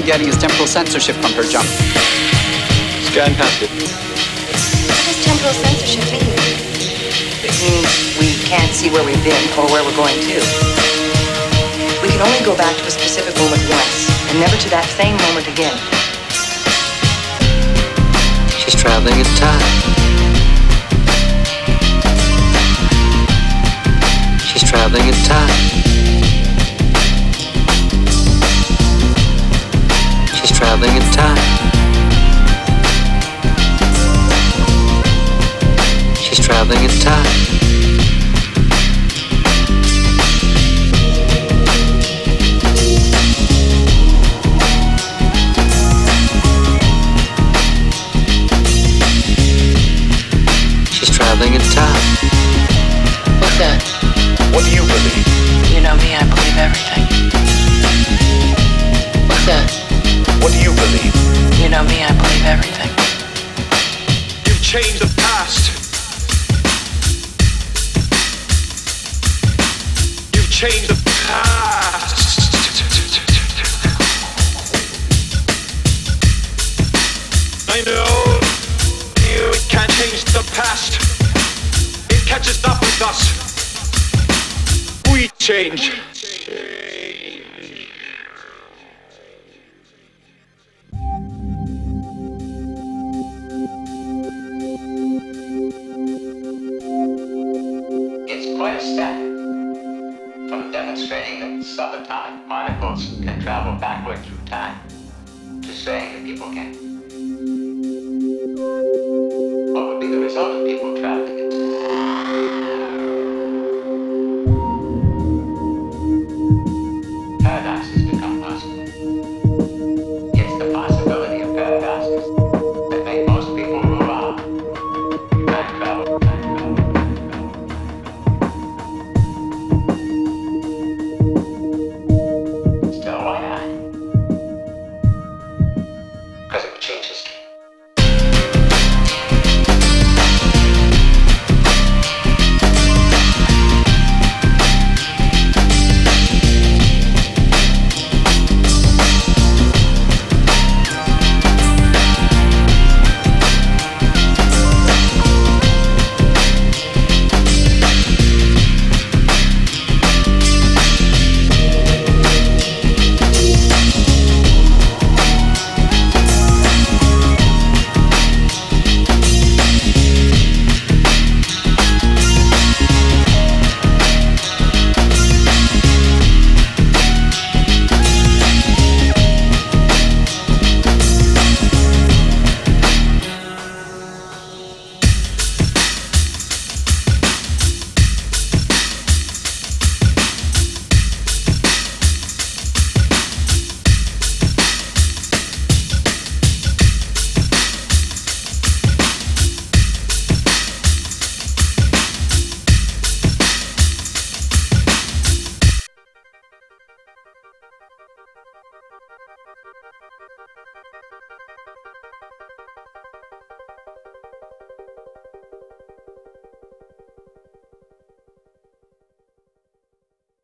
getting is temporal censorship from her jump. Scan past it. What does temporal censorship mean? It means we can't see where we've been or where we're going to. We can only go back to a specific moment once, and never to that same moment again. She's traveling in time. She's traveling in time. She's traveling in time. She's traveling in time. She's traveling in time. What's that? What do you believe? You know me, I believe everything. What's that? What do you believe? You know me, I believe everything. You've changed the past. You've changed the past. I know you can't change the past. It catches up with us. We change. It's quite a step from demonstrating that subatomic particles can travel backward through time to saying that people can. What would be the result of people traveling into time?